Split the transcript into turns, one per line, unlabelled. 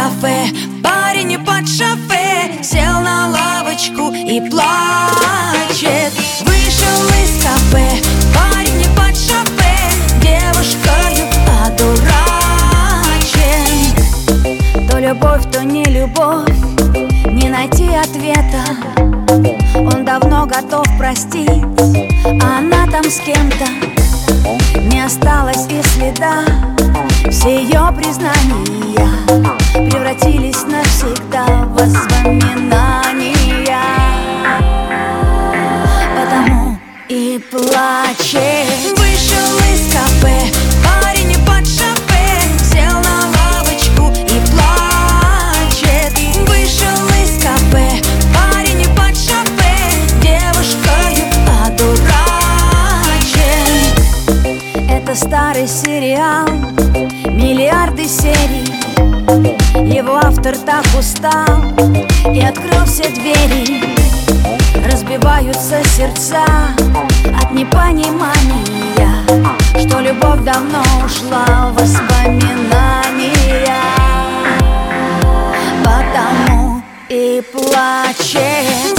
кафе, парень под шофе сел на лавочку и плачет. Вышел из кафе, парень под шофе девушкою одурачен. То любовь, то не любовь, не найти ответа. Он давно готов простить, а она там с кем-то. Не осталось и следа. Все ее признания превратились навсегда в воспоминания. Потому и плачет. Вышел из кафе, парень под шофе сел на лавочку и плачет. Вышел из кафе, парень под шофе девушкою одурачен. Это старый сериал, миллиарды серий. Его автор так устал и открыл все двери. Разбиваются сердца от непонимания, что любовь давно ушла в воспоминания. Потому и плачет.